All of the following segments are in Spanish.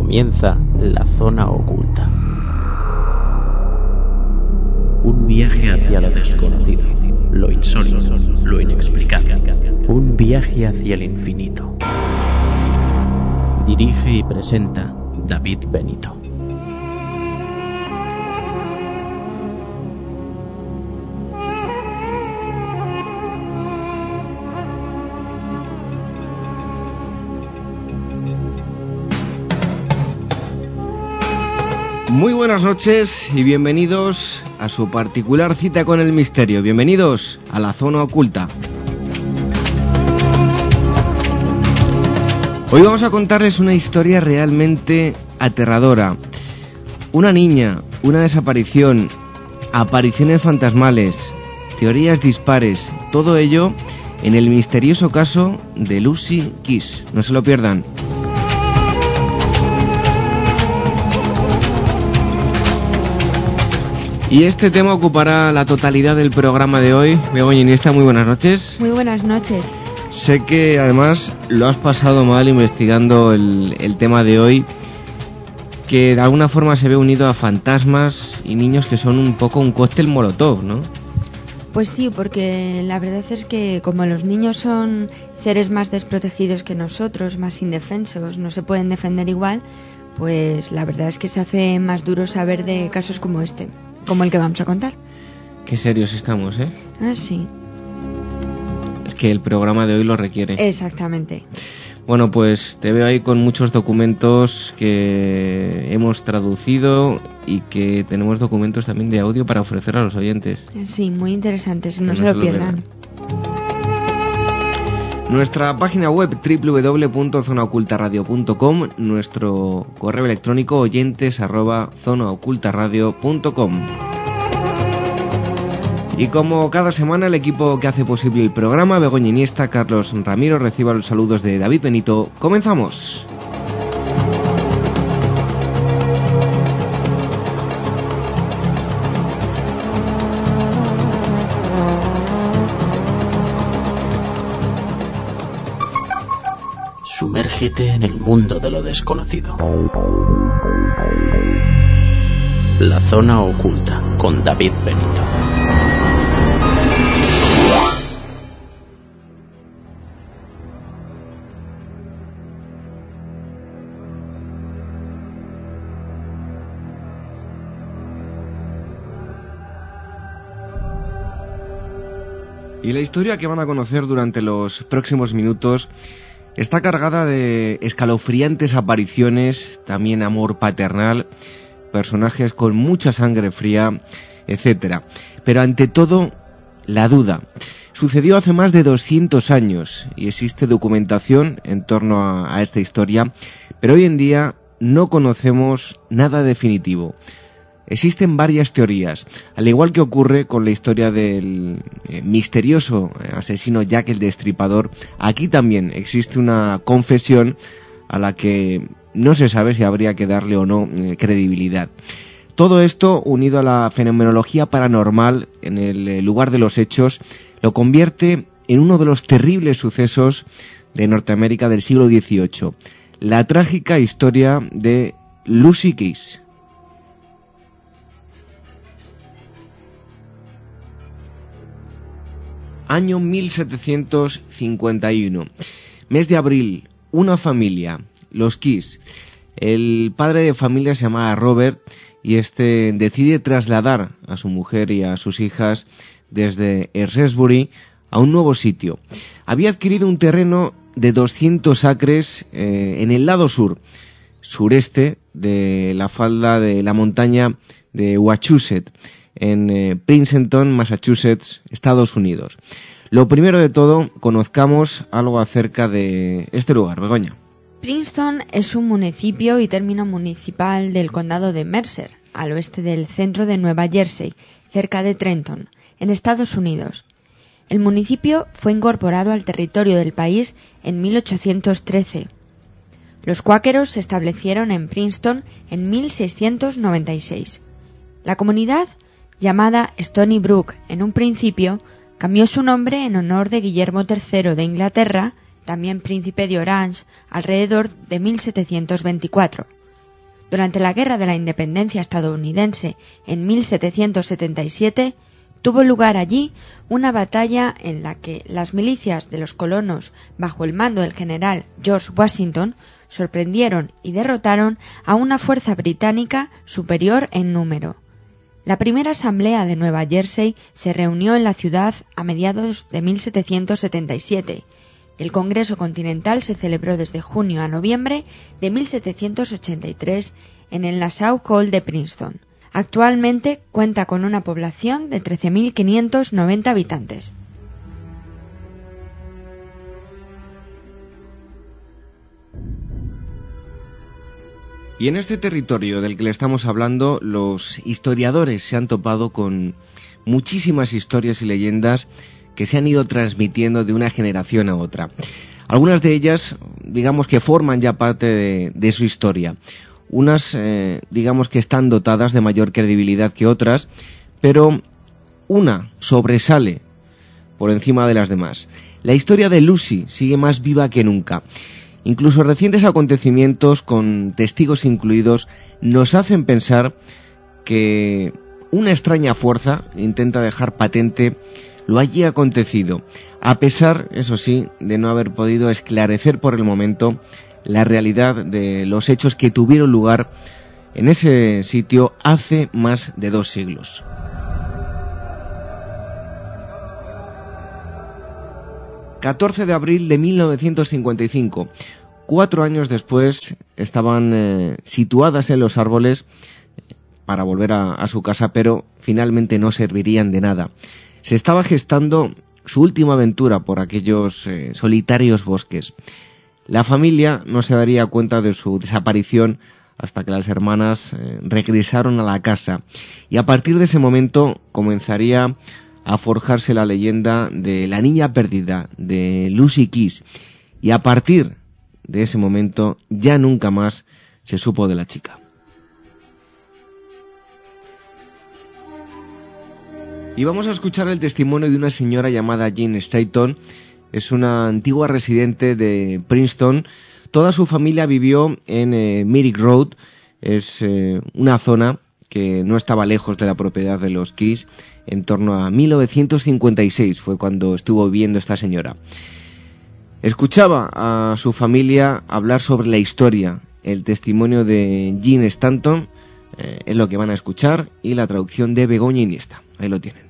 Comienza La Zona Oculta. Un viaje hacia lo desconocido, lo insólito, lo inexplicable. Un viaje hacia el infinito. Dirige y presenta David Benito. Muy buenas noches y bienvenidos a su particular cita con el misterio. Bienvenidos a La Zona Oculta. Hoy vamos a contarles una historia realmente aterradora. Una niña, una desaparición, apariciones fantasmales, teorías dispares, todo ello en el misterioso caso de Lucy Kiss. No se lo pierdan. Y este tema ocupará la totalidad del programa de hoy. Begoña Iniesta, muy buenas noches. Muy buenas noches. Sé que además lo has pasado mal investigando el tema de hoy, que de alguna forma se ve unido a fantasmas y niños que son un poco un cóctel molotov, ¿no? Pues sí, porque la verdad es que como los niños son seres más desprotegidos que nosotros, más indefensos, no se pueden defender igual, pues la verdad es que se hace más duro saber de casos como este, como el que vamos a contar. Qué serios estamos, ¿eh? Ah, sí. Es que el programa de hoy lo requiere. Exactamente. Bueno, pues te veo ahí con muchos documentos que hemos traducido y que tenemos documentos también de audio para ofrecer a los oyentes. Sí, muy interesantes, no se lo pierdan. Nuestra página web www.zonaocultaradio.com, nuestro correo electrónico oyentes@zonaocultaradio.com. Y como cada semana el equipo que hace posible el programa, Begoña Iniesta, Carlos Ramiro, reciba los saludos de David Benito. ¡Comenzamos! Sumérgete en el mundo de lo desconocido. La Zona Oculta con David Benito. Y la historia que van a conocer durante los próximos minutos está cargada de escalofriantes apariciones, también amor paternal, personajes con mucha sangre fría, etcétera. Pero ante todo, la duda. Sucedió hace más de 200 años y existe documentación en torno a esta historia, pero hoy en día no conocemos nada definitivo. Existen varias teorías, al igual que ocurre con la historia del misterioso asesino Jack el Destripador. Aquí también existe una confesión a la que no se sabe si habría que darle o no credibilidad. Todo esto, unido a la fenomenología paranormal en el lugar de los hechos, lo convierte en uno de los terribles sucesos de Norteamérica del siglo XVIII, la trágica historia de Lucy Kiss. Año 1751, mes de abril, una familia, los Kiss. El padre de familia se llamaba Robert y decide trasladar a su mujer y a sus hijas desde Shrewsbury a un nuevo sitio. Había adquirido un terreno de 200 acres en el lado sureste de la falda de la montaña de Wachusett, en Princeton, Massachusetts, Estados Unidos. Lo primero de todo, conozcamos algo acerca de este lugar, Begoña. Princeton es un municipio y término municipal del condado de Mercer, al oeste del centro de Nueva Jersey, cerca de Trenton, en Estados Unidos. El municipio fue incorporado al territorio del país en 1813. Los cuáqueros se establecieron en Princeton en 1696. La comunidad, llamada Stony Brook en un principio, cambió su nombre en honor de Guillermo III de Inglaterra, también príncipe de Orange, alrededor de 1724. Durante la Guerra de la Independencia estadounidense en 1777, tuvo lugar allí una batalla en la que las milicias de los colonos, bajo el mando del general George Washington, sorprendieron y derrotaron a una fuerza británica superior en número. La primera asamblea de Nueva Jersey se reunió en la ciudad a mediados de 1777. El Congreso Continental se celebró desde junio a noviembre de 1783 en el Nassau Hall de Princeton. Actualmente cuenta con una población de 13.590 habitantes. Y en este territorio del que le estamos hablando, los historiadores se han topado con muchísimas historias y leyendas que se han ido transmitiendo de una generación a otra. Algunas de ellas, digamos que forman ya parte de su historia. Unas, digamos que están dotadas de mayor credibilidad que otras, pero una sobresale por encima de las demás. La historia de Lucy sigue más viva que nunca. Incluso recientes acontecimientos, con testigos incluidos, nos hacen pensar que una extraña fuerza intenta dejar patente lo allí acontecido, a pesar, eso sí, de no haber podido esclarecer por el momento la realidad de los hechos que tuvieron lugar en ese sitio hace más de 2 siglos. ...14 de abril de 1955... 4 años después estaban situadas en los árboles para volver a su casa, pero finalmente no servirían de nada. Se estaba gestando su última aventura por aquellos solitarios bosques. La familia no se daría cuenta de su desaparición hasta que las hermanas regresaron a la casa, y a partir de ese momento comenzaría a forjarse la leyenda de la niña perdida, de Lucy Keys, y a partir de ese momento ya nunca más se supo de la chica. Y vamos a escuchar el testimonio de una señora llamada Jane Staton. Es una antigua residente de Princeton. Toda su familia vivió en Merrick Road. Es una zona que no estaba lejos de la propiedad de los Keys. En torno a 1956 fue cuando estuvo viviendo esta señora. Escuchaba a su familia hablar sobre la historia. El testimonio de Jane Staton es lo que van a escuchar, y la traducción de Begoña Iniesta. Ahí lo tienen.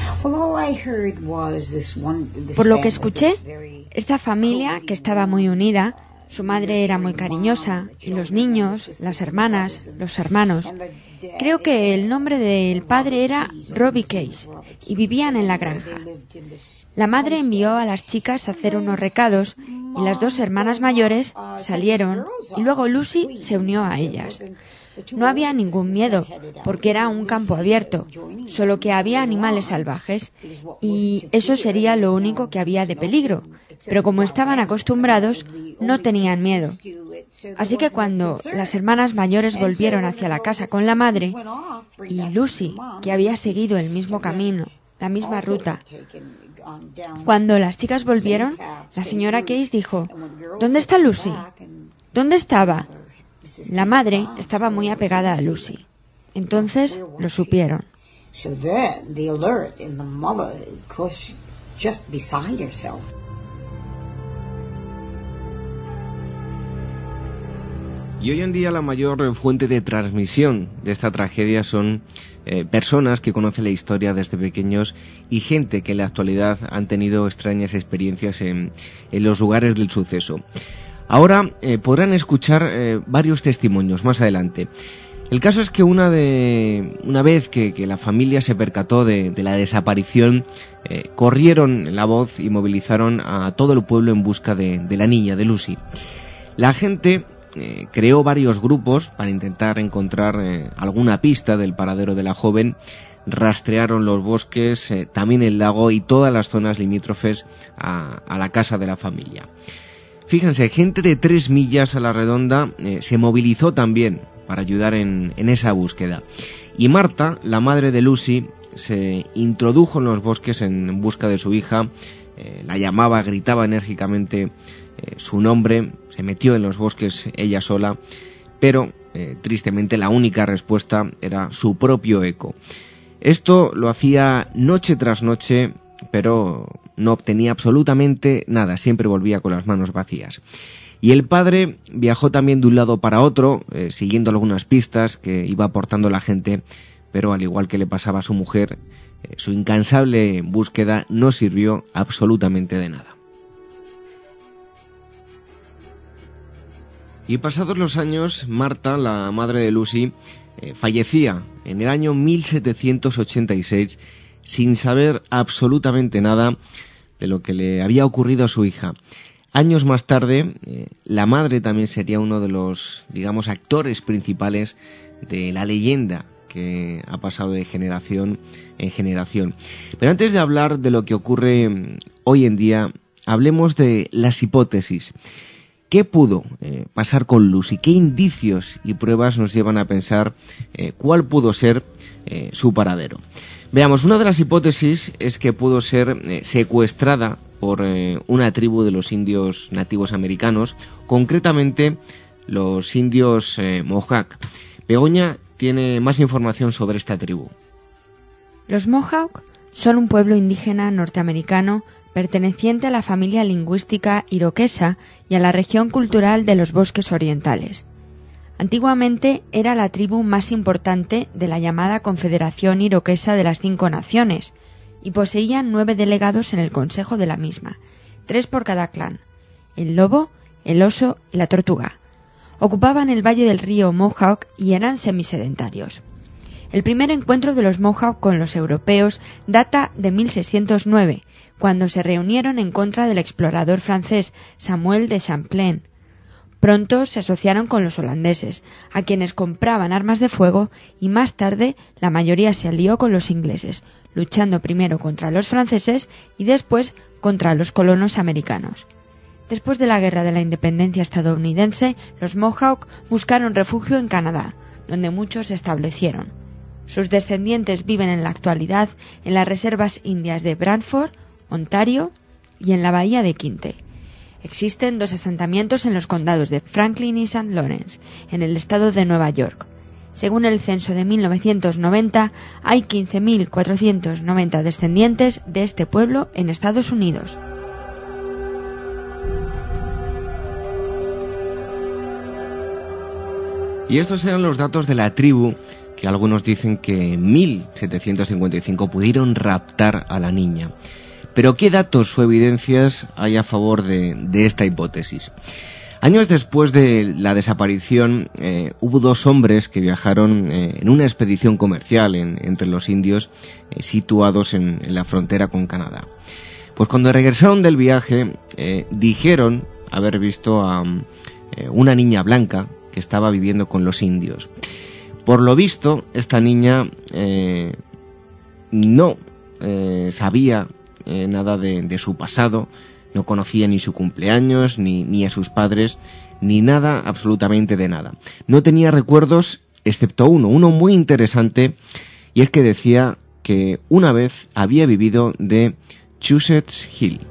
Por lo que escuché, esta familia, que estaba muy unida, su madre era muy cariñosa, y los niños, las hermanas, los hermanos. Creo que el nombre del padre era Robbie Case, y vivían en la granja. La madre envió a las chicas a hacer unos recados, y las 2 hermanas mayores salieron, y luego Lucy se unió a ellas. No había ningún miedo, porque era un campo abierto, solo que había animales salvajes, y eso sería lo único que había de peligro. Pero como estaban acostumbrados, no tenían miedo. Así que cuando las hermanas mayores volvieron hacia la casa con la madre, y Lucy, que había seguido el mismo camino, la misma ruta, cuando las chicas volvieron, la señora Case dijo: ¿Dónde está Lucy? ¿Dónde estaba? La madre estaba muy apegada a Lucy. Entonces lo supieron. Y hoy en día la mayor fuente de transmisión de esta tragedia son personas que conocen la historia desde pequeños, y gente que en la actualidad han tenido extrañas experiencias en los lugares del suceso. Ahora podrán escuchar varios testimonios más adelante. El caso es que una vez que la familia se percató de la desaparición, corrieron la voz y movilizaron a todo el pueblo en busca de la niña, de Lucy. La gente creó varios grupos para intentar encontrar alguna pista del paradero de la joven. Rastrearon los bosques, también el lago y todas las zonas limítrofes a la casa de la familia. Fíjense, gente de 3 millas a la redonda se movilizó también para ayudar en esa búsqueda. Y Marta, la madre de Lucy, se introdujo en los bosques en busca de su hija, la llamaba, gritaba enérgicamente su nombre, se metió en los bosques ella sola, pero tristemente la única respuesta era su propio eco. Esto lo hacía noche tras noche, pero no obtenía absolutamente nada, siempre volvía con las manos vacías. Y el padre viajó también de un lado para otro, siguiendo algunas pistas que iba aportando la gente, pero al igual que le pasaba a su mujer, su incansable búsqueda no sirvió absolutamente de nada. Y pasados los años, Marta, la madre de Lucy, fallecía en el año 1786 sin saber absolutamente nada de lo que le había ocurrido a su hija. Años más tarde, la madre también sería uno de los, digamos, actores principales de la leyenda que ha pasado de generación en generación. Pero antes de hablar de lo que ocurre hoy en día, hablemos de las hipótesis. ¿Qué pudo pasar con Lucy? ¿Qué indicios y pruebas nos llevan a pensar cuál pudo ser su paradero? Veamos, una de las hipótesis es que pudo ser secuestrada por una tribu de los indios nativos americanos, concretamente los indios Mohawk. Begoña tiene más información sobre esta tribu. Los Mohawk son un pueblo indígena norteamericano perteneciente a la familia lingüística iroquesa y a la región cultural de los bosques orientales. Antiguamente era la tribu más importante de la llamada Confederación Iroquesa de las 5 Naciones y poseían 9 delegados en el consejo de la misma, 3 por cada clan: el lobo, el oso y la tortuga. Ocupaban el valle del río Mohawk y eran semisedentarios. El primer encuentro de los Mohawk con los europeos data de 1609, cuando se reunieron en contra del explorador francés Samuel de Champlain. Pronto se asociaron con los holandeses, a quienes compraban armas de fuego, y más tarde la mayoría se alió con los ingleses, luchando primero contra los franceses y después contra los colonos americanos. Después de la Guerra de la Independencia estadounidense, los Mohawk buscaron refugio en Canadá, donde muchos se establecieron. Sus descendientes viven en la actualidad en las reservas indias de Brantford, Ontario y en la bahía de Quinte. Existen 2 asentamientos en los condados de Franklin y St. Lawrence, en el estado de Nueva York. Según el censo de 1990, hay 15.490 descendientes de este pueblo en Estados Unidos. Y estos eran los datos de la tribu, que algunos dicen que en 1755 pudieron raptar a la niña. Pero ¿qué datos o evidencias hay a favor de esta hipótesis? Años después de la desaparición, hubo 2 hombres que viajaron en una expedición comercial entre los indios situados en la frontera con Canadá. Pues cuando regresaron del viaje, dijeron haber visto a una niña blanca que estaba viviendo con los indios. Por lo visto, esta niña no sabía nada de su pasado, no conocía ni su cumpleaños, ni a sus padres, ni nada, absolutamente de nada. No tenía recuerdos, excepto uno muy interesante, y es que decía que una vez había vivido de Chusets Hill.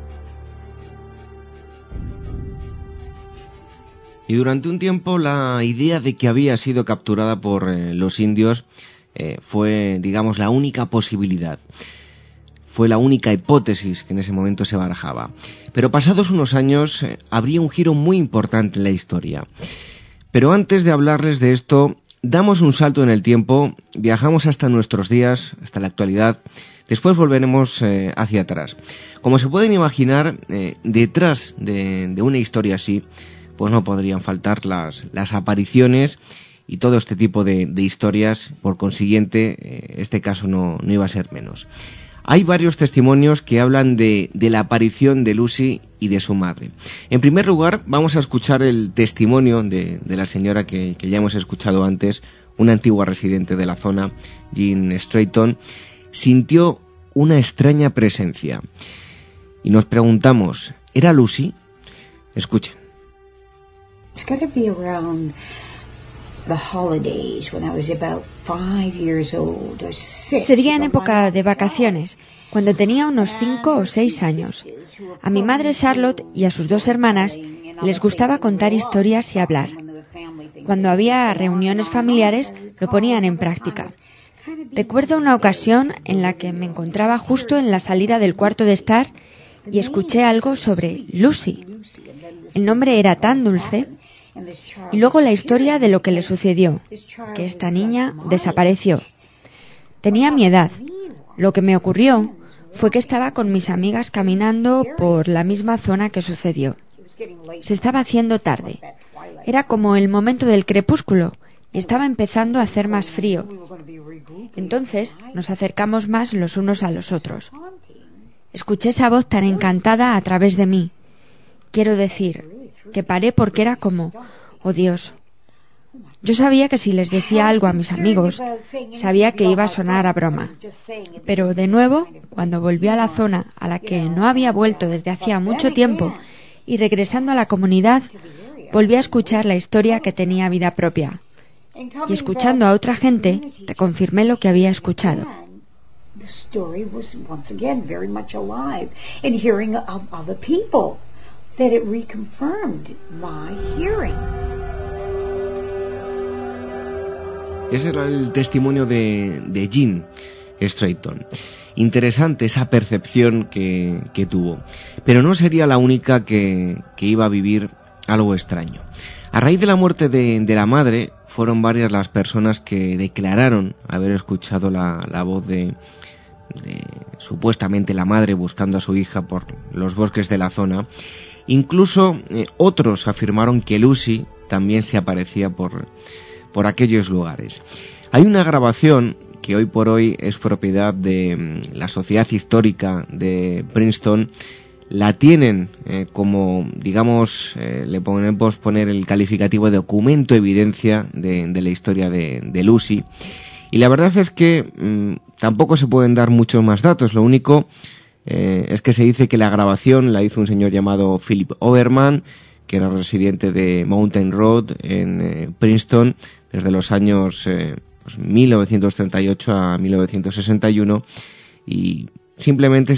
Y durante un tiempo la idea de que había sido capturada por los indios fue, digamos, la única posibilidad. Fue la única hipótesis que en ese momento se barajaba. Pero pasados unos años habría un giro muy importante en la historia. Pero antes de hablarles de esto, damos un salto en el tiempo, viajamos hasta nuestros días, hasta la actualidad, después volveremos hacia atrás. Como se pueden imaginar, detrás de una historia así, pues no podrían faltar las apariciones y todo este tipo de historias. Por consiguiente, este caso no iba a ser menos. Hay varios testimonios que hablan de la aparición de Lucy y de su madre. En primer lugar, vamos a escuchar el testimonio de la señora que ya hemos escuchado antes, una antigua residente de la zona, Jean Strayton. Sintió una extraña presencia. Y nos preguntamos, ¿era Lucy? Escuchen. It's got to be around the holidays when I was about 5 years old or 6. Sería en época de vacaciones, cuando tenía unos 5 o 6 años. A mi madre Charlotte y a sus 2 hermanas les gustaba contar historias y hablar. Cuando había reuniones familiares, lo ponían en práctica. Recuerdo una ocasión en la que me encontraba justo en la salida del cuarto de estar y escuché algo sobre Lucy. El nombre era tan dulce. Y luego la historia de lo que le sucedió, que esta niña desapareció. Tenía mi edad. Lo que me ocurrió fue que estaba con mis amigas caminando por la misma zona que sucedió. Se estaba haciendo tarde. Era como el momento del crepúsculo y estaba empezando a hacer más frío. Entonces nos acercamos más los unos a los otros. Escuché esa voz tan encantada a través de mí. Quiero decir, que paré porque era como, oh Dios. Yo sabía que si les decía algo a mis amigos, sabía que iba a sonar a broma. Pero de nuevo, cuando volví a la zona a la que no había vuelto desde hacía mucho tiempo y regresando a la comunidad, volví a escuchar la historia que tenía vida propia. Y escuchando a otra gente, reconfirmé lo que había escuchado. The story was once again very much alive in hearing of other people. That it reconfirmed my hearing. Ese era el testimonio de Jean Strayton. Interesante esa percepción que tuvo. Pero no sería la única que iba a vivir algo extraño. A raíz de la muerte de la madre, fueron varias las personas que declararon haber escuchado la voz de supuestamente la madre buscando a su hija por los bosques de la zona. Incluso otros afirmaron que Lucy también se aparecía por aquellos lugares. Hay una grabación que hoy por hoy es propiedad de la Sociedad Histórica de Princeton. La tienen como, digamos, le podemos poner el calificativo de documento evidencia de la historia de Lucy. Y la verdad es que tampoco se pueden dar muchos más datos. Lo único es que se dice que la grabación la hizo un señor llamado Philip Overman, que era residente de Mountain Road en Princeton desde los años 1938 a 1961, y simplemente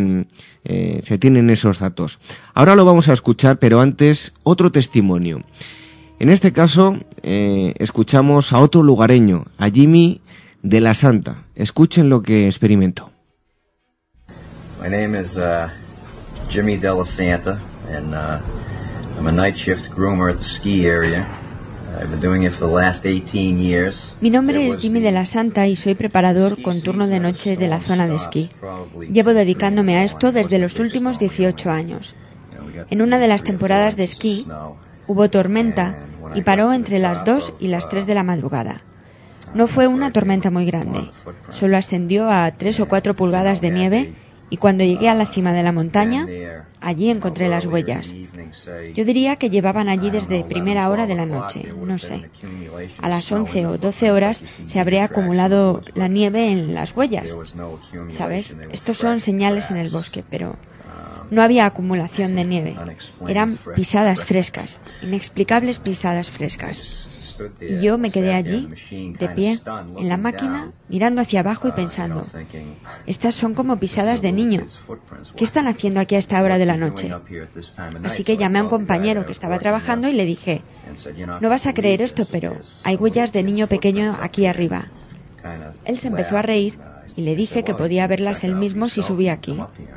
se tienen esos datos. Ahora lo vamos a escuchar, pero antes otro testimonio. En este caso escuchamos a otro lugareño, a Jimmy de la Santa. Escuchen lo que experimentó. My name is Jimmy de la Santa, and I'm a night shift groomer at the ski area. I've been doing it for the last 18 years. Mi nombre es Jimmy de la Santa y soy preparador con turno de noche de la zona de esquí. Llevo dedicándome a esto desde los últimos 18 años. En una de las temporadas de esquí hubo tormenta y paró entre las 2 y las 3 de la madrugada. No fue una tormenta muy grande, solo ascendió a 3 o 4 pulgadas de nieve. Y cuando llegué a la cima de la montaña, allí encontré las huellas. Yo diría que llevaban allí desde primera hora de la noche, no sé. A las 11 o 12 horas se habría acumulado la nieve en las huellas. ¿Sabes? Estos son señales en el bosque, pero no había acumulación de nieve. Eran pisadas frescas, inexplicables pisadas frescas. Y yo me quedé allí, de pie, en la máquina, mirando hacia abajo y pensando, estas son como pisadas de niño. ¿Qué están haciendo aquí a esta hora de la noche? Así que llamé a un compañero que estaba trabajando y le dije, no vas a creer esto, pero hay huellas de niño pequeño aquí arriba. Él se empezó a reír y le dije que podía verlas él mismo si subía aquí.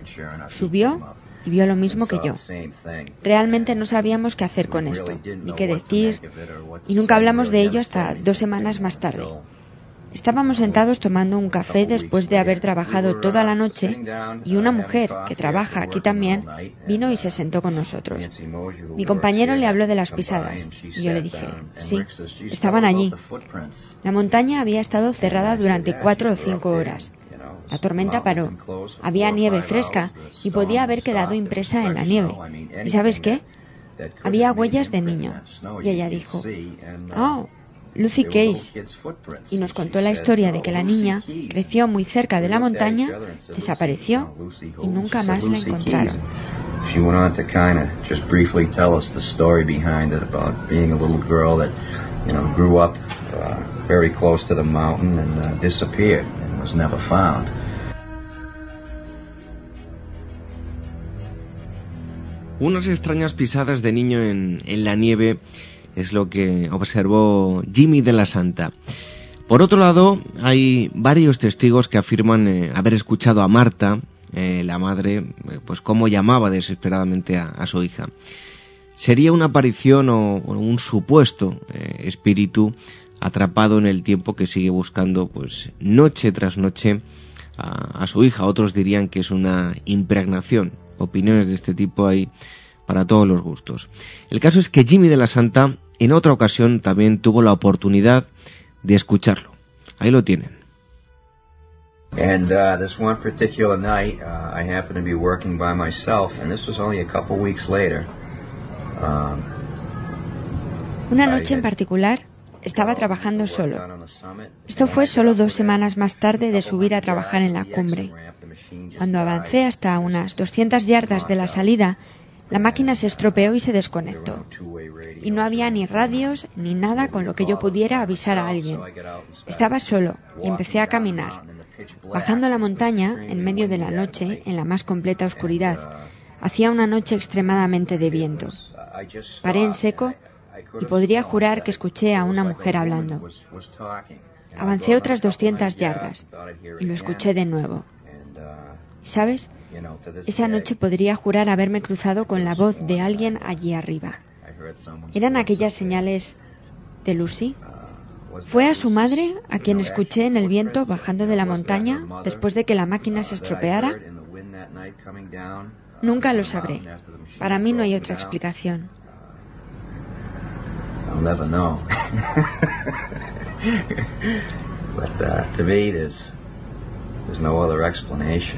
Subió y vio lo mismo que yo. Realmente no sabíamos qué hacer con esto, ni qué decir, y nunca hablamos de ello hasta 2 semanas más tarde. Estábamos sentados tomando un café después de haber trabajado toda la noche, y una mujer, que trabaja aquí también, vino y se sentó con nosotros. Mi compañero le habló de las pisadas, y yo le dije, sí, estaban allí. La montaña había estado cerrada durante 4 o 5 horas. La tormenta paró, había nieve fresca y podía haber quedado impresa en la nieve. ¿Y sabes qué? Había huellas de niño. Y ella dijo, oh, Lucy Case. Y nos contó la historia de que la niña creció muy cerca de la montaña, desapareció y nunca más la encontraron. She went on to kind of just briefly tell us the story behind it about being a little girl that, grew up very close to the mountain and disappeared and was never found. Unas extrañas pisadas de niño en la nieve es lo que observó Jimmy de la Santa. Por otro lado, hay varios testigos que afirman haber escuchado a Marta, la madre, pues cómo llamaba desesperadamente a su hija. Sería una aparición o un supuesto espíritu atrapado en el tiempo que sigue buscando, pues, noche tras noche a su hija. Otros dirían que es una impregnación. Opiniones de este tipo hay para todos los gustos. El caso es que Jimmy de la Santa en otra ocasión también tuvo la oportunidad de escucharlo. Ahí lo tienen. And this one particular night, I happened to be working by myself, and this was only a couple weeks later. Una noche en particular estaba trabajando solo. Esto fue solo 2 semanas más tarde de subir a trabajar en la cumbre. Cuando avancé hasta unas 200 yardas de la salida, la máquina se estropeó y se desconectó. Y no había ni radios ni nada con lo que yo pudiera avisar a alguien. Estaba solo y empecé a caminar, bajando la montaña en medio de la noche en la más completa oscuridad. Hacía una noche extremadamente de viento. Paré en seco y podría jurar que escuché a una mujer hablando. Avancé otras 200 yardas y lo escuché de nuevo. ¿Sabes? Esa noche podría jurar haberme cruzado con la voz de alguien allí arriba. ¿Eran aquellas señales de Lucy? ¿Fue a su madre a quien escuché en el viento bajando de la montaña después de que la máquina se estropeara? Nunca lo sabré. Para mí no hay otra explicación. I'll never know. But to me, there's no other explanation.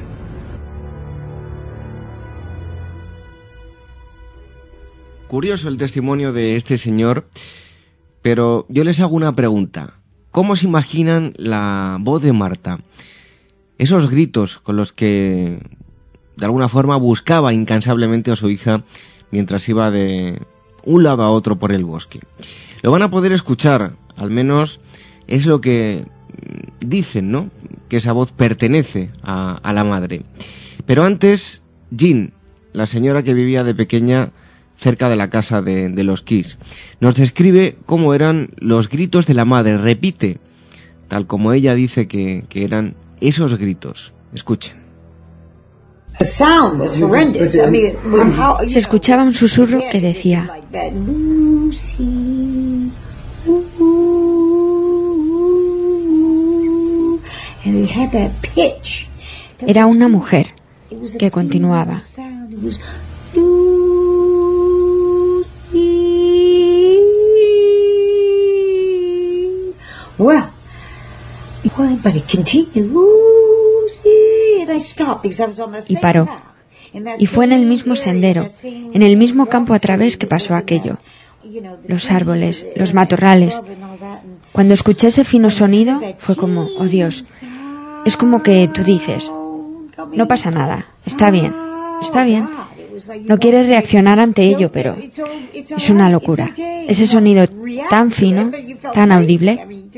Curioso el testimonio de este señor, pero yo les hago una pregunta. ¿Cómo se imaginan la voz de Marta? Esos gritos con los que de alguna forma buscaba incansablemente a su hija mientras iba de un lado a otro por el bosque. Lo van a poder escuchar, al menos es lo que dicen, ¿no? Que esa voz pertenece a la madre. Pero antes, Jean, la señora que vivía de pequeña cerca de la casa de los Keys, nos describe cómo eran los gritos de la madre. Repite, tal como ella dice que eran esos gritos. Escuchen. Se escuchaba un susurro que decía: Era una mujer que continuaba. Y paró. Y fue en el mismo sendero, en el mismo campo a través que pasó aquello. Los árboles, los matorrales. Cuando escuché ese fino sonido, fue como, oh Dios. Es como que tú dices, no pasa nada, está bien, está bien. No quieres reaccionar ante ello, pero es una locura. Ese sonido tan fino, tan audible.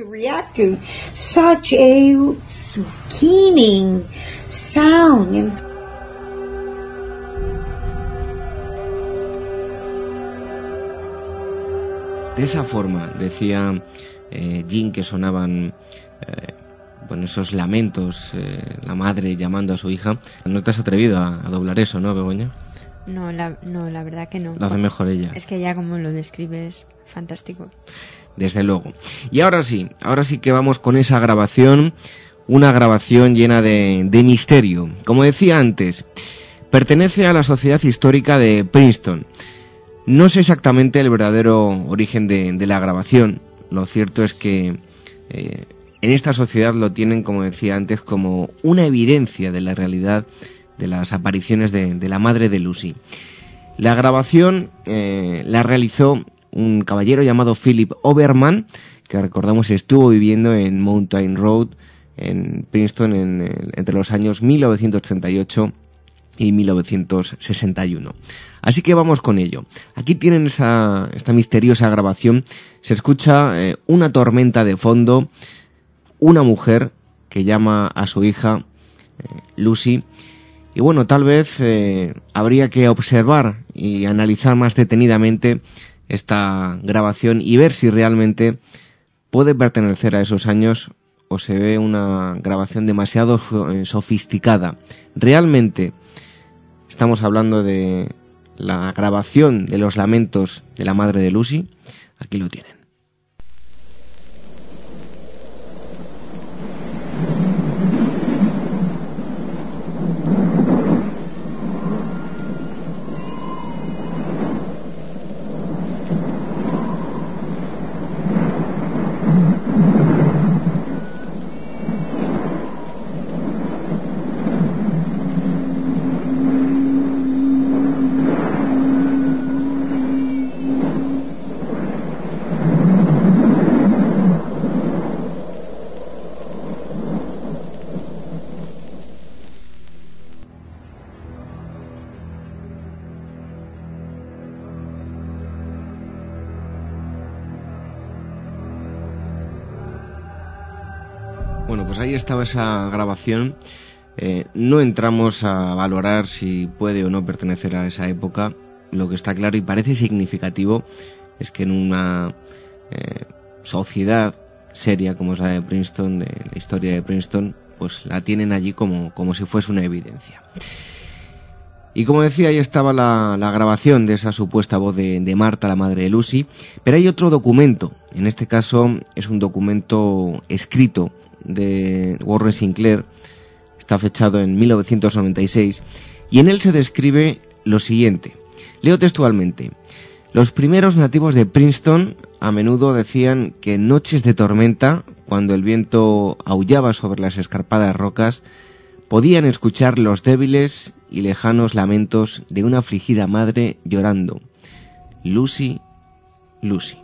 De esa forma, decía Jean, que sonaban esos lamentos, la madre llamando a su hija. No te has atrevido a doblar eso, ¿no, Begoña? No, la verdad que no. Lo hace mejor ella. Es que ya como lo describes, fantástico. Desde luego. Y ahora sí que vamos con esa grabación, una grabación llena de misterio. Como decía antes, pertenece a la Sociedad Histórica de Princeton. No sé exactamente el verdadero origen de la grabación. Lo cierto es que en esta sociedad lo tienen, como decía antes, como una evidencia de la realidad de las apariciones de la madre de Lucy. La grabación la realizó un caballero llamado Philip Oberman, que recordamos estuvo viviendo en Mountain Road, en Princeton, entre los años 1938 y 1961. Así que vamos con ello. Aquí tienen esta misteriosa grabación. Se escucha una tormenta de fondo, una mujer que llama a su hija Lucy. Y bueno, tal vez habría que observar y analizar más detenidamente esta grabación y ver si realmente puede pertenecer a esos años o se ve una grabación demasiado sofisticada. Realmente estamos hablando de la grabación de los lamentos de la madre de Lucy. Aquí lo tienen. Bueno, pues ahí estaba esa grabación. No entramos a valorar si puede o no pertenecer a esa época. Lo que está claro y parece significativo es que en una sociedad seria como es la de Princeton, de la historia de Princeton, pues la tienen allí como si fuese una evidencia. Y como decía, ahí estaba la grabación de esa supuesta voz de Marta, la madre de Lucy. Pero hay otro documento, en este caso es un documento escrito de Warren Sinclair, está fechado en 1996, y en él se describe lo siguiente. Leo textualmente: los primeros nativos de Princeton a menudo decían que en noches de tormenta, cuando el viento aullaba sobre las escarpadas rocas, podían escuchar los débiles y lejanos lamentos de una afligida madre llorando: Lucy, Lucy.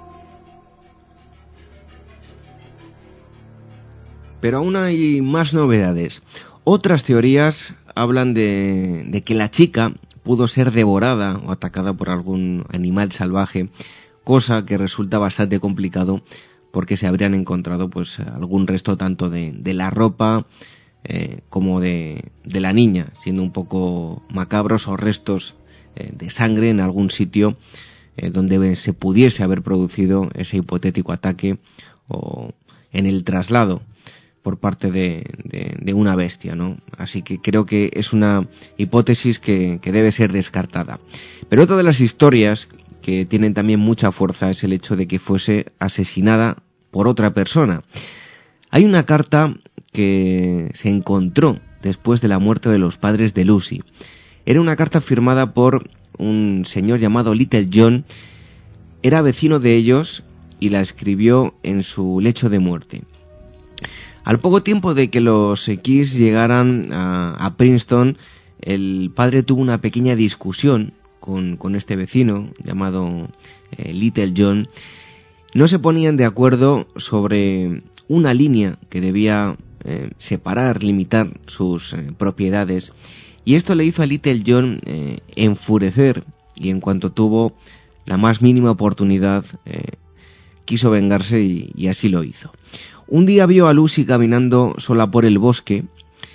Pero aún hay más novedades. Otras teorías hablan de que la chica pudo ser devorada o atacada por algún animal salvaje, cosa que resulta bastante complicado porque se habrían encontrado pues algún resto tanto de la ropa como de la niña, siendo un poco macabros, o restos de sangre en algún sitio donde se pudiese haber producido ese hipotético ataque, o en el traslado por parte de una bestia, ¿no? Así que creo que es una hipótesis que debe ser descartada. Pero otra de las historias que tienen también mucha fuerza es el hecho de que fuese asesinada por otra persona. Hay una carta que se encontró después de la muerte de los padres de Lucy. Era una carta firmada por un señor llamado Little John. Era vecino de ellos y la escribió en su lecho de muerte. Al poco tiempo de que los Keys llegaran a Princeton, el padre tuvo una pequeña discusión con este vecino llamado Little John. No se ponían de acuerdo sobre una línea que debía separar, limitar sus propiedades, y esto le hizo a Little John enfurecer, y en cuanto tuvo la más mínima oportunidad quiso vengarse y así lo hizo. Un día vio a Lucy caminando sola por el bosque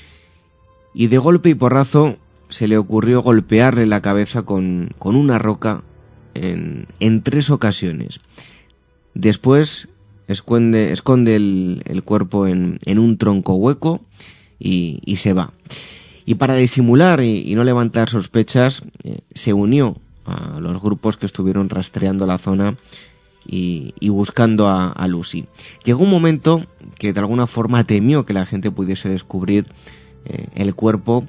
y de golpe y porrazo se le ocurrió golpearle la cabeza con una roca en 3 ocasiones. Después esconde el cuerpo en un tronco hueco y se va. Y para disimular y no levantar sospechas, se unió a los grupos que estuvieron rastreando la zona y buscando a Lucy. Llegó un momento que de alguna forma temió que la gente pudiese descubrir el cuerpo,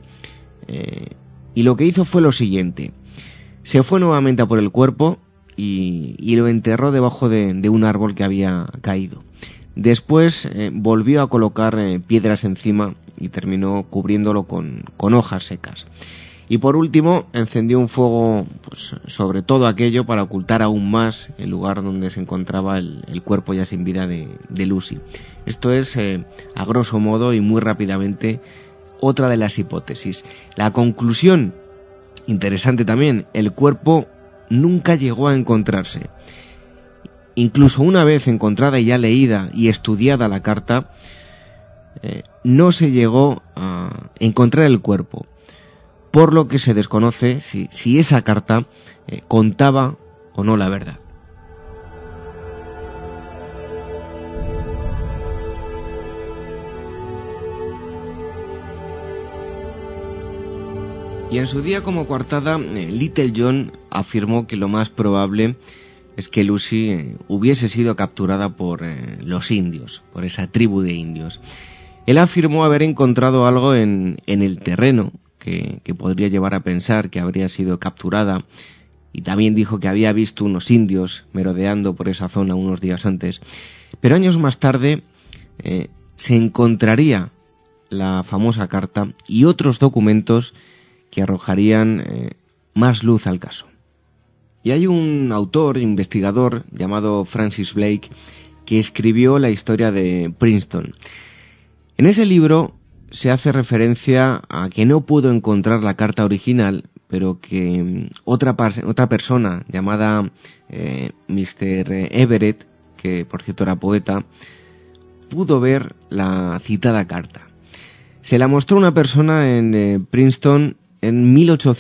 y lo que hizo fue lo siguiente: se fue nuevamente a por el cuerpo y lo enterró debajo de un árbol que había caído. Después volvió a colocar piedras encima y terminó cubriéndolo con hojas secas. Y por último encendió un fuego pues, sobre todo aquello para ocultar aún más el lugar donde se encontraba el cuerpo ya sin vida de Lucy. Esto es, a grosso modo y muy rápidamente, otra de las hipótesis. La conclusión, interesante también: el cuerpo nunca llegó a encontrarse. Incluso una vez encontrada y ya leída y estudiada la carta, no se llegó a encontrar el cuerpo, por lo que se desconoce si esa carta contaba o no la verdad. Y en su día como coartada, Little John afirmó que lo más probable es que Lucy hubiese sido capturada por los indios, por esa tribu de indios. Él afirmó haber encontrado algo en el terreno que podría llevar a pensar que habría sido capturada, y también dijo que había visto unos indios merodeando por esa zona unos días antes. Pero años más tarde se encontraría la famosa carta y otros documentos que arrojarían más luz al caso. Y hay un autor, investigador, llamado Francis Blake, que escribió la historia de Princeton. En ese libro se hace referencia a que no pudo encontrar la carta original, pero que otra persona llamada Mr. Everett, que por cierto era poeta, pudo ver la citada carta. Se la mostró una persona en Princeton en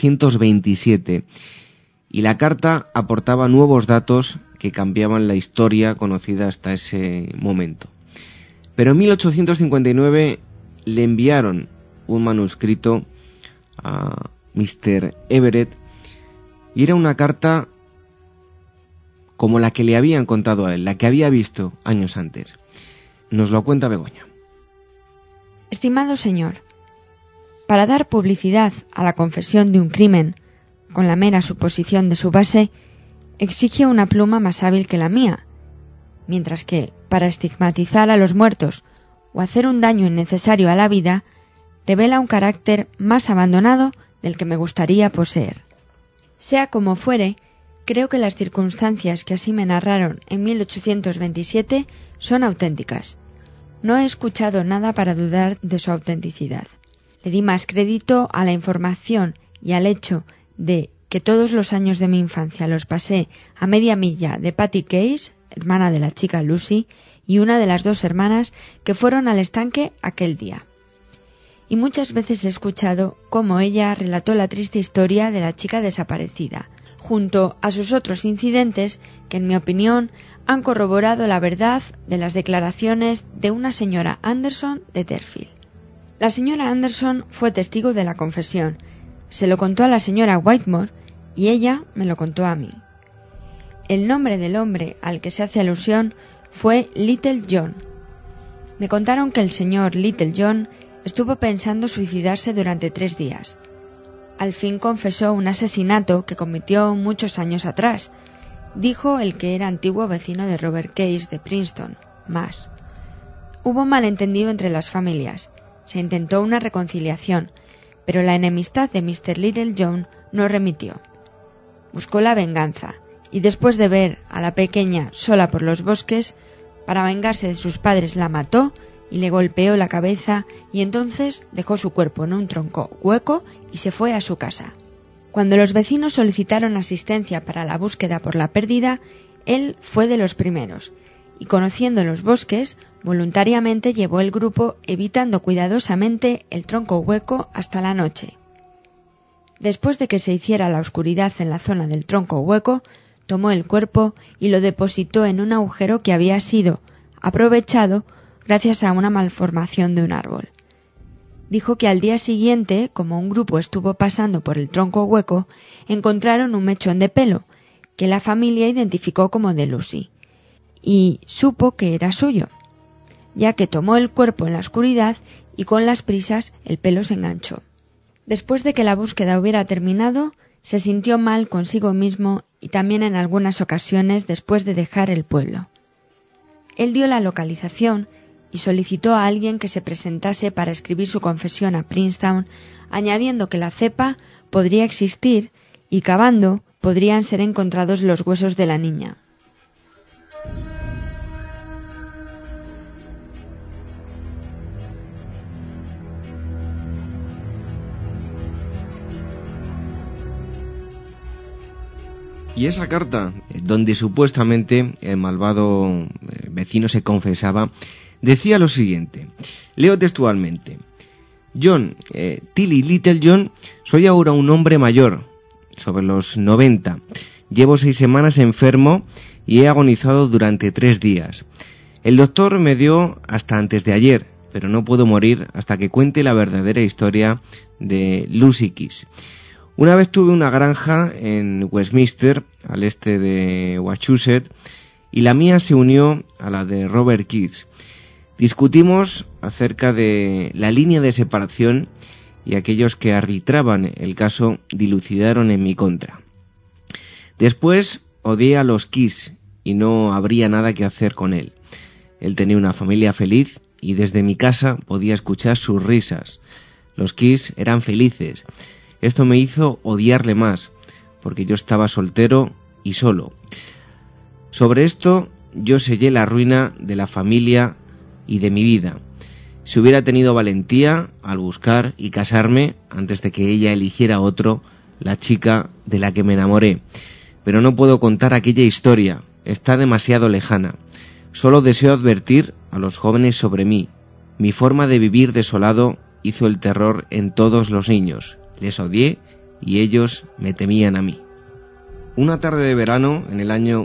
1827, y la carta aportaba nuevos datos que cambiaban la historia conocida hasta ese momento. Pero en 1859 le enviaron un manuscrito a Mr. Everett, y era una carta como la que le habían contado a él, la que había visto años antes. Nos lo cuenta Begoña. Estimado señor, para dar publicidad a la confesión de un crimen, con la mera suposición de su base, exige una pluma más hábil que la mía, mientras que, para estigmatizar a los muertos o hacer un daño innecesario a la vida, revela un carácter más abandonado del que me gustaría poseer. Sea como fuere, creo que las circunstancias que así me narraron en 1827 son auténticas. No he escuchado nada para dudar de su autenticidad. Le di más crédito a la información y al hecho de que todos los años de mi infancia los pasé a media milla de Patty Case, hermana de la chica Lucy, y una de las dos hermanas que fueron al estanque aquel día. Y muchas veces he escuchado cómo ella relató la triste historia de la chica desaparecida, junto a sus otros incidentes que, en mi opinión, han corroborado la verdad de las declaraciones de una señora Anderson de Deerfield. La señora Anderson fue testigo de la confesión, se lo contó a la señora Whitmore y ella me lo contó a mí. El nombre del hombre al que se hace alusión fue Little John. Me contaron que el señor Little John estuvo pensando suicidarse durante 3 días. Al fin confesó un asesinato que cometió muchos años atrás, dijo el que era antiguo vecino de Robert Case de Princeton, más. Hubo malentendido entre las familias. Se intentó una reconciliación, pero la enemistad de Mr. Little John no remitió. Buscó la venganza, y después de ver a la pequeña sola por los bosques, para vengarse de sus padres la mató y le golpeó la cabeza, y entonces dejó su cuerpo en un tronco hueco y se fue a su casa. Cuando los vecinos solicitaron asistencia para la búsqueda por la pérdida, él fue de los primeros, y conociendo los bosques, voluntariamente llevó el grupo evitando cuidadosamente el tronco hueco hasta la noche. Después de que se hiciera la oscuridad en la zona del tronco hueco, tomó el cuerpo y lo depositó en un agujero que había sido aprovechado gracias a una malformación de un árbol. Dijo que al día siguiente, como un grupo estuvo pasando por el tronco hueco, encontraron un mechón de pelo, que la familia identificó como de Lucy, y supo que era suyo, ya que tomó el cuerpo en la oscuridad y con las prisas el pelo se enganchó. Después de que la búsqueda hubiera terminado, se sintió mal consigo mismo y también en algunas ocasiones después de dejar el pueblo. Él dio la localización y solicitó a alguien que se presentase para escribir su confesión a Princeton, añadiendo que la cepa podría existir y cavando podrían ser encontrados los huesos de la niña. Y esa carta, donde supuestamente el malvado vecino se confesaba, decía lo siguiente. Leo textualmente. John, Tilly Little John, soy ahora un hombre mayor, sobre los 90. Llevo 6 semanas enfermo y he agonizado durante 3 días. El doctor me dio hasta antes de ayer, pero no puedo morir hasta que cuente la verdadera historia de Lucy Kiss. Una vez tuve una granja en Westminster, al este de Massachusetts, y la mía se unió a la de Robert Kiss. Discutimos acerca de la línea de separación y aquellos que arbitraban el caso dilucidaron en mi contra. Después odié a los Kiss y no habría nada que hacer con él. Él tenía una familia feliz y desde mi casa podía escuchar sus risas. Los Kiss eran felices. Esto me hizo odiarle más, porque yo estaba soltero y solo. Sobre esto yo sellé la ruina de la familia y de mi vida. Si hubiera tenido valentía al buscar y casarme antes de que ella eligiera a otro, la chica de la que me enamoré. Pero no puedo contar aquella historia, está demasiado lejana. Solo deseo advertir a los jóvenes sobre mí. Mi forma de vivir desolado hizo el terror en todos los niños. Les odié y ellos me temían a mí. Una tarde de verano, en el año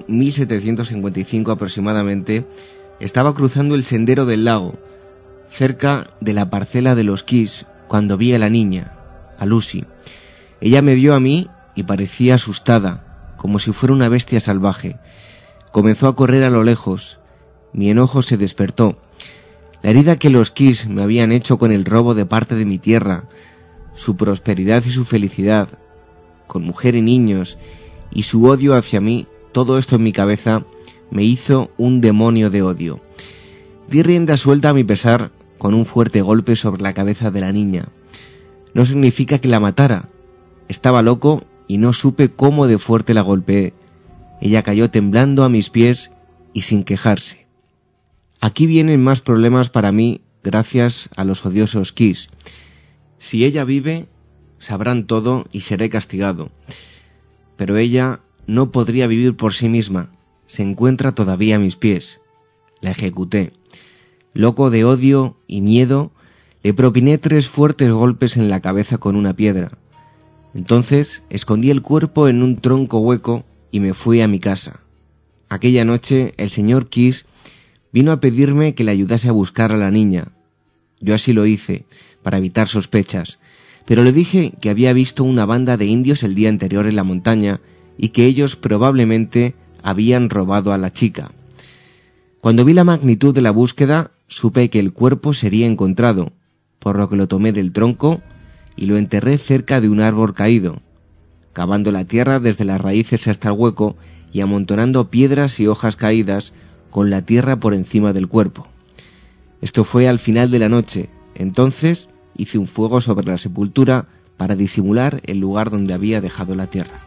1755 aproximadamente, estaba cruzando el sendero del lago, cerca de la parcela de los Kiss, cuando vi a la niña, a Lucy. Ella me vio a mí y parecía asustada, como si fuera una bestia salvaje. Comenzó a correr a lo lejos. Mi enojo se despertó. La herida que los Kiss me habían hecho con el robo de parte de mi tierra, su prosperidad y su felicidad, con mujer y niños, y su odio hacia mí, todo esto en mi cabeza me hizo un demonio de odio. Di rienda suelta a mi pesar con un fuerte golpe sobre la cabeza de la niña. No significa que la matara. Estaba loco y no supe cómo de fuerte la golpeé. Ella cayó temblando a mis pies y sin quejarse. Aquí vienen más problemas para mí gracias a los odiosos Kiss. Si ella vive, sabrán todo y seré castigado. Pero ella no podría vivir por sí misma. Se encuentra todavía a mis pies. La ejecuté. Loco de odio y miedo, le propiné 3 fuertes golpes en la cabeza con una piedra. Entonces escondí el cuerpo en un tronco hueco y me fui a mi casa. Aquella noche el señor Kiss vino a pedirme que le ayudase a buscar a la niña. Yo así lo hice, para evitar sospechas, pero le dije que había visto una banda de indios el día anterior en la montaña y que ellos probablemente habían robado a la chica. Cuando vi la magnitud de la búsqueda, supe que el cuerpo sería encontrado, por lo que lo tomé del tronco y lo enterré cerca de un árbol caído, cavando la tierra desde las raíces hasta el hueco y amontonando piedras y hojas caídas con la tierra por encima del cuerpo. Esto fue al final de la noche. Entonces hice un fuego sobre la sepultura para disimular el lugar donde había dejado la tierra.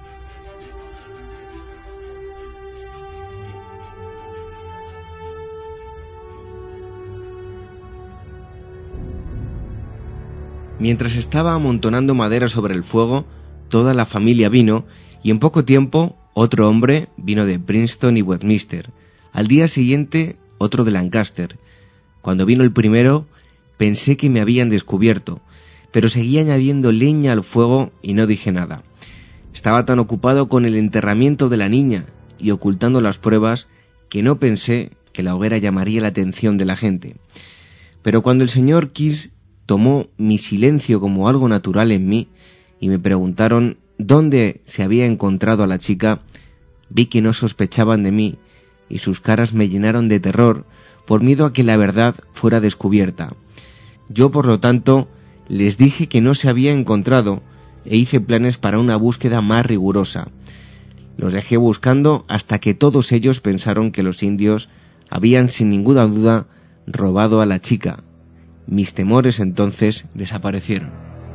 Mientras estaba amontonando madera sobre el fuego, toda la familia vino y en poco tiempo otro hombre vino de Princeton y Westminster. Al día siguiente otro de Lancaster. Cuando vino el primero pensé que me habían descubierto, pero seguía añadiendo leña al fuego y no dije nada. Estaba tan ocupado con el enterramiento de la niña y ocultando las pruebas que no pensé que la hoguera llamaría la atención de la gente. Pero cuando el señor Kiss tomó mi silencio como algo natural en mí y me preguntaron dónde se había encontrado a la chica, vi que no sospechaban de mí y sus caras me llenaron de terror por miedo a que la verdad fuera descubierta. Yo, por lo tanto, les dije que no se había encontrado e hice planes para una búsqueda más rigurosa. Los dejé buscando hasta que todos ellos pensaron que los indios habían sin ninguna duda robado a la chica. Mis temores entonces desaparecieron.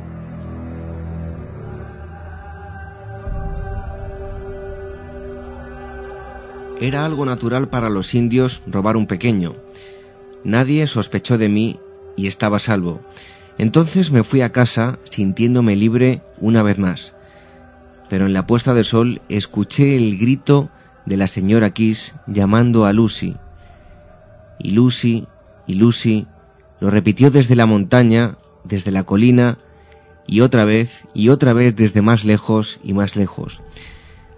Era algo natural para los indios robar un pequeño. Nadie sospechó de mí y estaba a salvo. Entonces me fui a casa sintiéndome libre una vez más. Pero en la puesta de sol escuché el grito de la señora Kiss llamando a Lucy. Y Lucy, lo repitió desde la montaña, desde la colina, y otra vez desde más lejos y más lejos.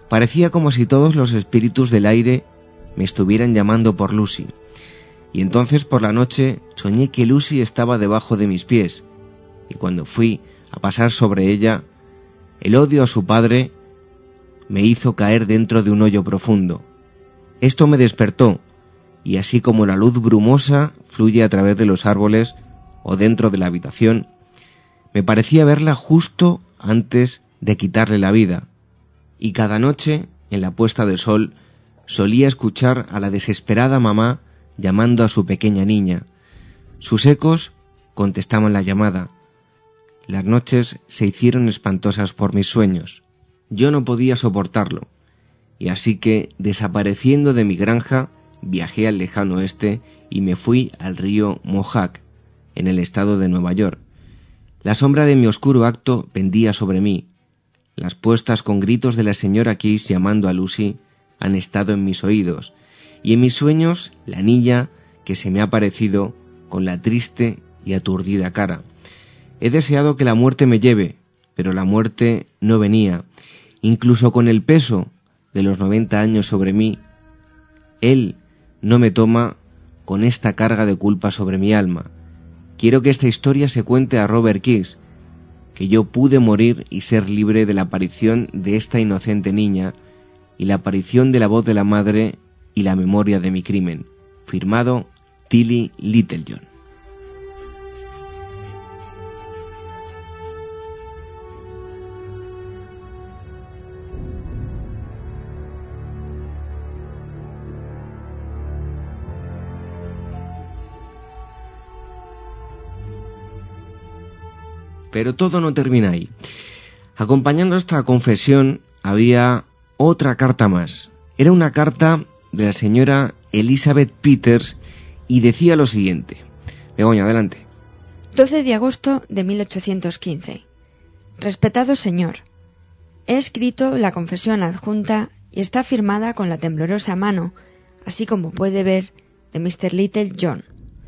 Parecía como si todos los espíritus del aire me estuvieran llamando por Lucy. Y entonces por la noche soñé que Lucy estaba debajo de mis pies, y cuando fui a pasar sobre ella, el odio a su padre me hizo caer dentro de un hoyo profundo. Esto me despertó, y así como la luz brumosa fluye a través de los árboles o dentro de la habitación, me parecía verla justo antes de quitarle la vida, y cada noche, en la puesta de sol, solía escuchar a la desesperada mamá llamando a su pequeña niña. Sus ecos contestaban la llamada. Las noches se hicieron espantosas por mis sueños. Yo no podía soportarlo, y así que, desapareciendo de mi granja, viajé al lejano oeste y me fui al río Mohawk, en el estado de Nueva York. La sombra de mi oscuro acto pendía sobre mí. Las puestas con gritos de la señora Kiss llamando a Lucy han estado en mis oídos, y en mis sueños la niña que se me ha aparecido con la triste y aturdida cara. He deseado que la muerte me lleve, pero la muerte no venía. Incluso con el peso de los 90 años sobre mí, Él no me toma con esta carga de culpa sobre mi alma. Quiero que esta historia se cuente a Robert Kiss, que yo pude morir y ser libre de la aparición de esta inocente niña y la aparición de la voz de la madre y la memoria de mi crimen. Firmado Tilly Littlejohn. Pero todo no termina ahí. Acompañando esta confesión había otra carta más. Era una carta de la señora Elizabeth Peters y decía lo siguiente. Begoña, adelante. 12 de agosto de 1815. Respetado señor, he escrito la confesión adjunta y está firmada con la temblorosa mano, así como puede ver, de Mr. Littlejohn.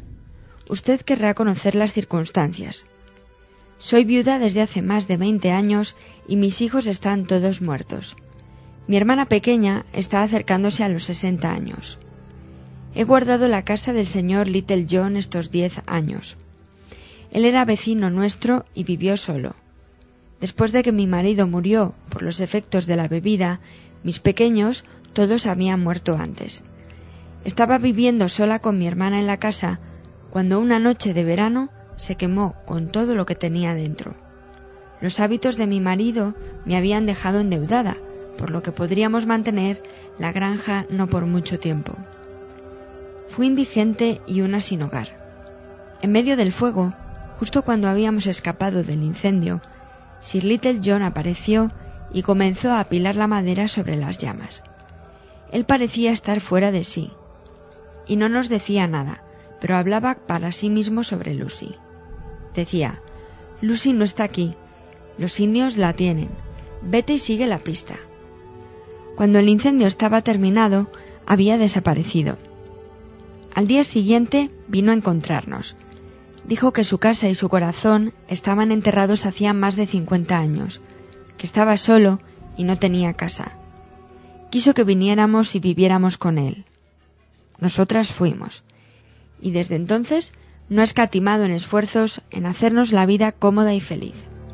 Usted querrá conocer las circunstancias. Soy viuda desde hace más de 20 años y mis hijos están todos muertos. Mi hermana pequeña está acercándose a los 60 años. He guardado la casa del señor Littlejohn estos 10 años. Él era vecino nuestro y vivió solo. Después de que mi marido murió por los efectos de la bebida, mis pequeños todos habían muerto antes. Estaba viviendo sola con mi hermana en la casa cuando una noche de verano se quemó con todo lo que tenía dentro. Los hábitos de mi marido me habían dejado endeudada, por lo que podríamos mantener la granja no por mucho tiempo. Fui indigente y una sin hogar. En medio del fuego, justo cuando habíamos escapado del incendio, Sir Littlejohn apareció y comenzó a apilar la madera sobre las llamas. Él parecía estar fuera de sí, y no nos decía nada, pero hablaba para sí mismo sobre Lucy. Decía: Lucy no está aquí, los indios la tienen, vete y sigue la pista. Cuando el incendio estaba terminado, había desaparecido. Al día siguiente vino a encontrarnos. Dijo que su casa y su corazón estaban enterrados hacía más de 50 años, que estaba solo y no tenía casa. Quiso que viniéramos y viviéramos con él. Nosotras fuimos, y desde entonces no ha escatimado en esfuerzos en hacernos la vida cómoda y feliz.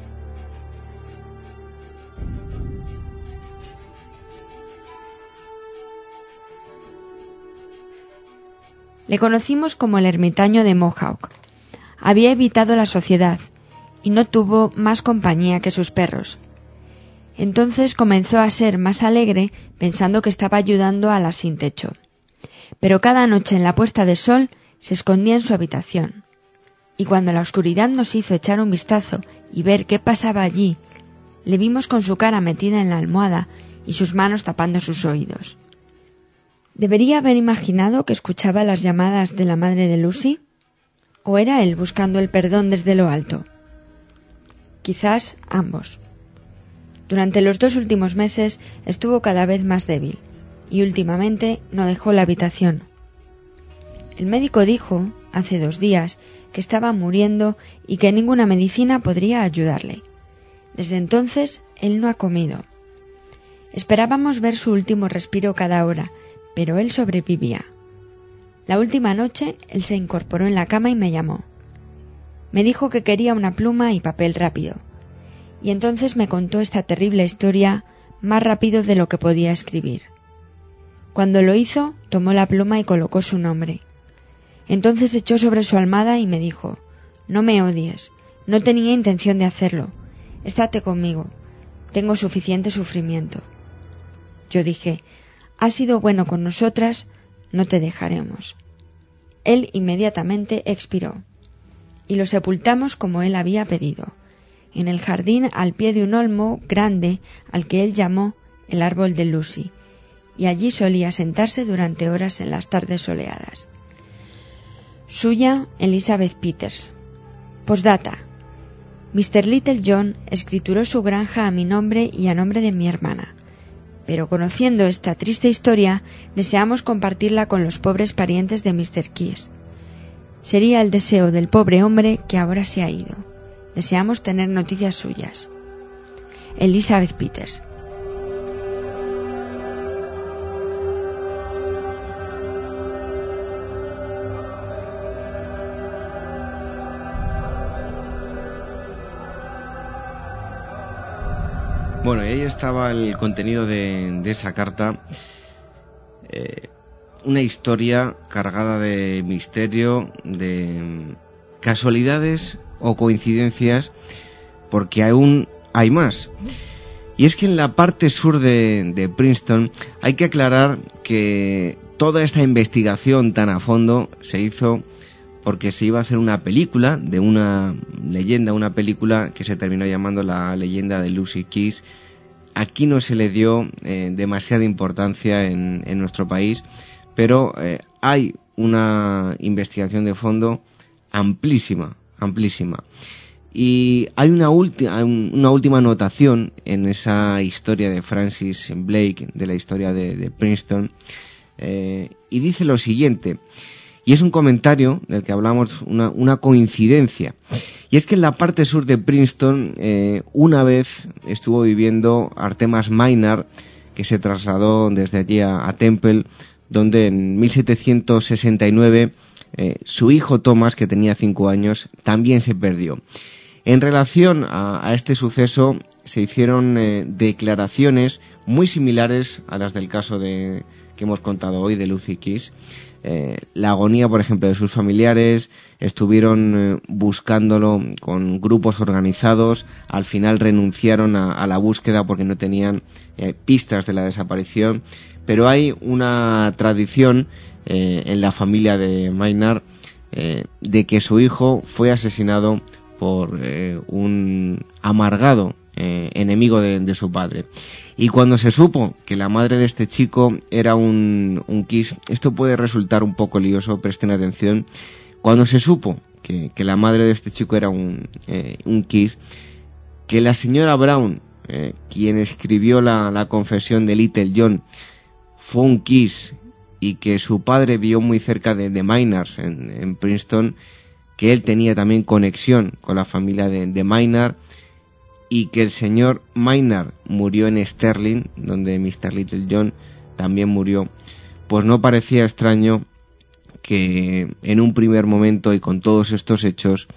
Le conocimos como el ermitaño de Mohawk. Había evitado la sociedad y no tuvo más compañía que sus perros. Entonces comenzó a ser más alegre pensando que estaba ayudando a las sin techo. Pero cada noche en la puesta de sol se escondía en su habitación. Y cuando la oscuridad nos hizo echar un vistazo y ver qué pasaba allí, le vimos con su cara metida en la almohada y sus manos tapando sus oídos. ¿Debería haber imaginado que escuchaba las llamadas de la madre de Lucy? ¿O era él buscando el perdón desde lo alto? Quizás ambos. Durante los 2 últimos meses estuvo cada vez más débil y últimamente no dejó la habitación. El médico dijo, hace 2 días, que estaba muriendo y que ninguna medicina podría ayudarle. Desde entonces, él no ha comido. Esperábamos ver su último respiro cada hora, pero él sobrevivía. La última noche, él se incorporó en la cama y me llamó. Me dijo que quería una pluma y papel rápido, y entonces me contó esta terrible historia más rápido de lo que podía escribir. Cuando lo hizo, tomó la pluma y colocó su nombre. Entonces echó sobre su almohada y me dijo: «No me odies, no tenía intención de hacerlo. Estate conmigo, tengo suficiente sufrimiento». Yo dije: «Has sido bueno con nosotras, no te dejaremos». Él inmediatamente expiró, y lo sepultamos como él había pedido, en el jardín al pie de un olmo grande al que él llamó el árbol de Lucy, y allí solía sentarse durante horas en las tardes soleadas. Suya, Elizabeth Peters. Postdata. Mr. Little John escrituró su granja a mi nombre y a nombre de mi hermana, pero conociendo esta triste historia, deseamos compartirla con los pobres parientes de Mr. Keyes. Sería el deseo del pobre hombre que ahora se ha ido. Deseamos tener noticias suyas. Elizabeth Peters. Bueno, y ahí estaba el contenido de esa carta. Una historia cargada de misterio, de casualidades o coincidencias, porque aún hay más. Y es que en la parte sur de Princeton hay que aclarar que toda esta investigación tan a fondo se hizo porque se iba a hacer una película de una leyenda, una película que se terminó llamando La leyenda de Lucy Keyes. Aquí no se le dio demasiada importancia en nuestro país, pero hay una investigación de fondo amplísima. Y hay una última anotación en esa historia de Francis Blake, de la historia de Princeton, y dice lo siguiente, y es un comentario del que hablamos, una coincidencia, y es que en la parte sur de Princeton una vez estuvo viviendo Artemas Maynard, que se trasladó desde allí a Temple, donde en 1769 su hijo Thomas, que tenía 5 años, también se perdió. En relación a este suceso se hicieron declaraciones muy similares a las del caso que hemos contado hoy de Lucy Keyes. La agonía, por ejemplo, de sus familiares, estuvieron buscándolo con grupos organizados, al final renunciaron a la búsqueda porque no tenían pistas de la desaparición, pero hay una tradición en la familia de Maynard de que su hijo fue asesinado por un amargado enemigo de su padre. Y cuando se supo que la madre de este chico era un Keyes, esto puede resultar un poco lioso, presten atención. Cuando se supo que la madre de este chico era un Keyes, que la señora Brown, quien escribió la confesión de Little John, fue un Keyes, y que su padre vio muy cerca de Maynard en Princeton, que él tenía también conexión con la familia de Maynard, y que el señor Maynard murió en Sterling, donde Mr. Little John también murió, pues no parecía extraño que en un primer momento y con todos estos hechos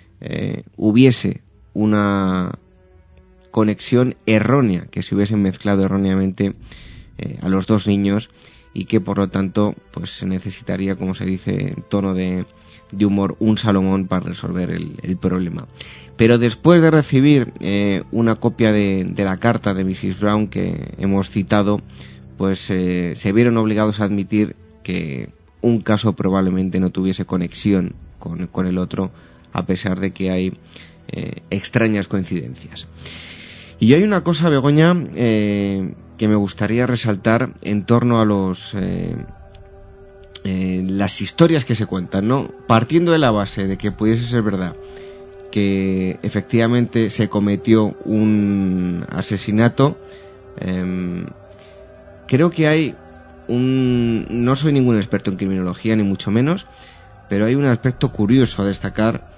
hubiese una conexión errónea, que se hubiesen mezclado erróneamente a los dos niños, y que por lo tanto pues se necesitaría, como se dice en tono de humor, un Salomón para resolver el problema. Pero después de recibir una copia de la carta de Mrs. Brown que hemos citado, pues se vieron obligados a admitir que un caso probablemente no tuviese conexión con el otro, a pesar de que hay extrañas coincidencias. Y hay una cosa, Begoña, que me gustaría resaltar en torno a las historias que se cuentan, ¿no? Partiendo de la base de que pudiese ser verdad que efectivamente se cometió un asesinato, creo que hay no soy ningún experto en criminología ni mucho menos, pero hay un aspecto curioso a destacar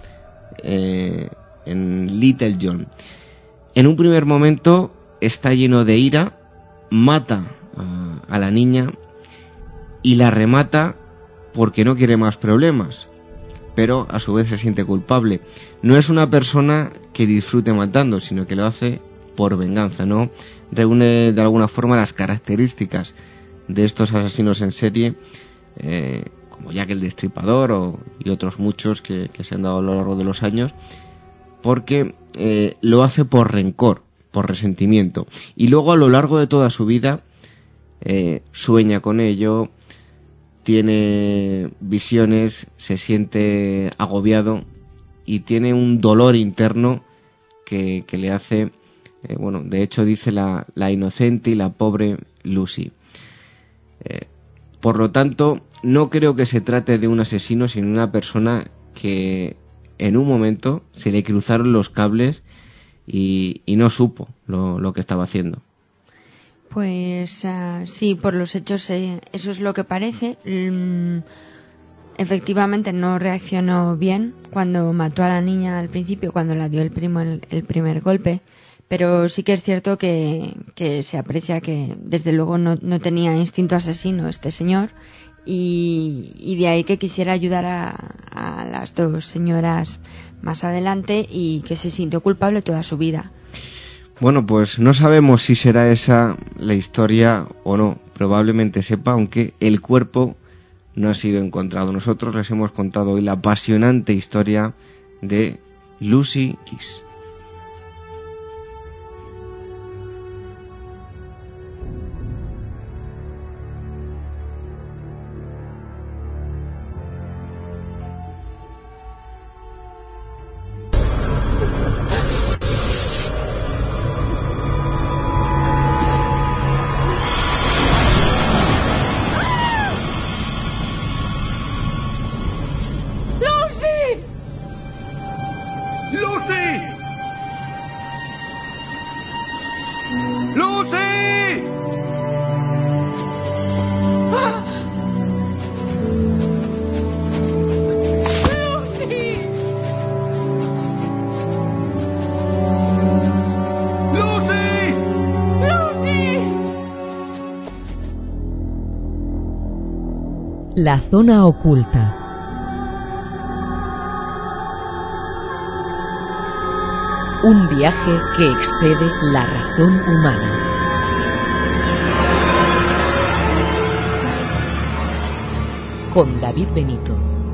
en Little John. En un primer momento está lleno de ira mata a la niña y la remata porque no quiere más problemas, pero a su vez se siente culpable. No es una persona que disfrute matando, sino que lo hace por venganza, ¿no? Reúne de alguna forma las características de estos asesinos en serie, como Jack el Destripador y otros muchos que se han dado a lo largo de los años, porque lo hace por rencor, por resentimiento, y luego a lo largo de toda su vida sueña con ello, tiene visiones, se siente agobiado y tiene un dolor interno que le hace, de hecho dice la inocente y la pobre Lucy. Por lo tanto, no creo que se trate de un asesino, sino de una persona que en un momento se le cruzaron los cables y no supo lo que estaba haciendo. Pues sí, por los hechos eso es lo que parece. Efectivamente no reaccionó bien cuando mató a la niña al principio, cuando la dio el primer golpe, pero sí que es cierto que se aprecia que desde luego no tenía instinto asesino este señor, y de ahí que quisiera ayudar a las dos señoras más adelante y que se sintió culpable toda su vida. Bueno, pues no sabemos si será esa la historia o no. Probablemente sepa, aunque el cuerpo no ha sido encontrado. Nosotros les hemos contado hoy la apasionante historia de Lucy Kiss. La zona oculta. Un viaje que excede la razón humana. Con David Benito.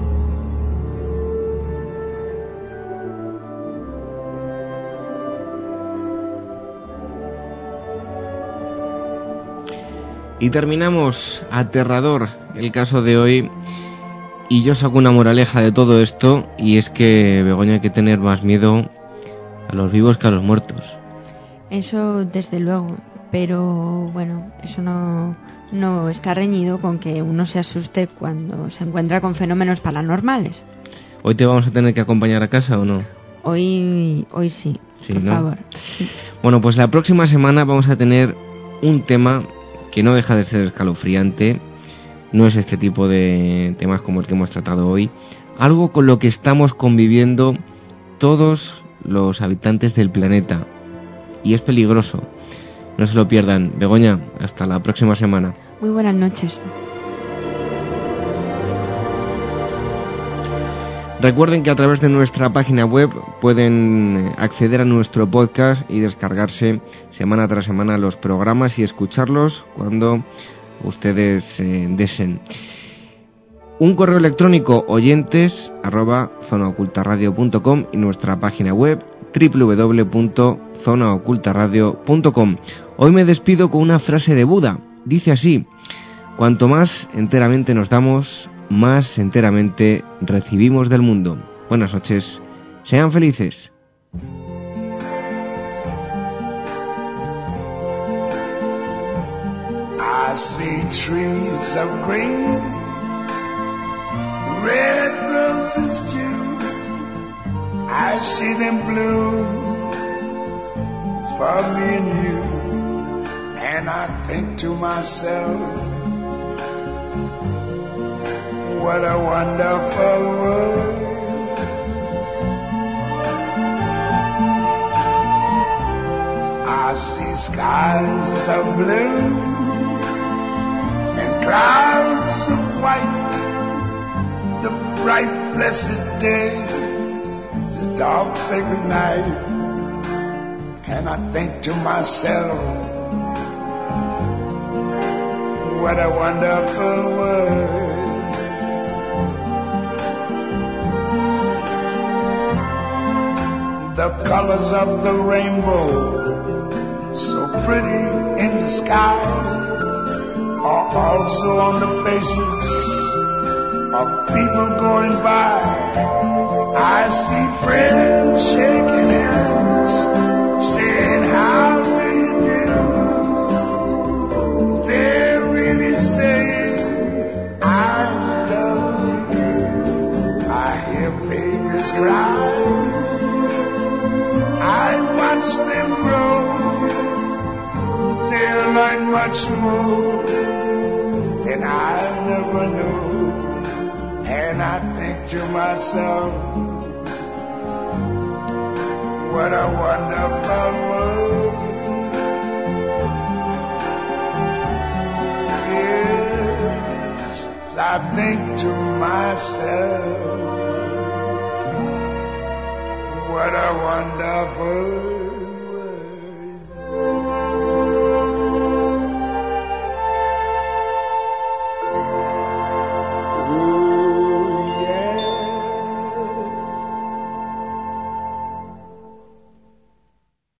Y terminamos, aterrador el caso de hoy, y yo saco una moraleja de todo esto, y es que, Begoña, hay que tener más miedo a los vivos que a los muertos. Eso desde luego, pero bueno, eso no está reñido con que uno se asuste cuando se encuentra con fenómenos paranormales. ¿Hoy te vamos a tener que acompañar a casa o no? Hoy sí, por ¿no? favor. Sí. Bueno, pues la próxima semana vamos a tener un tema que no deja de ser escalofriante. No es este tipo de temas como el que hemos tratado hoy. Algo con lo que estamos conviviendo todos los habitantes del planeta. Y es peligroso. No se lo pierdan. Begoña, hasta la próxima semana. Muy buenas noches. Recuerden que a través de nuestra página web pueden acceder a nuestro podcast y descargarse semana tras semana los programas y escucharlos cuando ustedes deseen. Un correo electrónico oyentes@zonaocultaradio.com y nuestra página web www.zonaocultaradio.com. Hoy me despido con una frase de Buda. Dice así: cuanto más enteramente nos damos, más enteramente recibimos del mundo. Buenas noches, sean felices. I see trees of green, red roses too. I see them bloom for me and you. And I think to myself, what a wonderful world. I see skies of blue and clouds of white, the bright blessed day, the dark sacred night. And I think to myself, what a wonderful world. The colors of the rainbow, so pretty in the sky, are also on the faces of people going by. I see friends shaking hands, saying how do you do. They're really saying I love you. I hear babies cry, I watch them grow. They'll learn much more than I never knew. And I think to myself, what a wonderful world. Yes, I think to myself, what a wonderful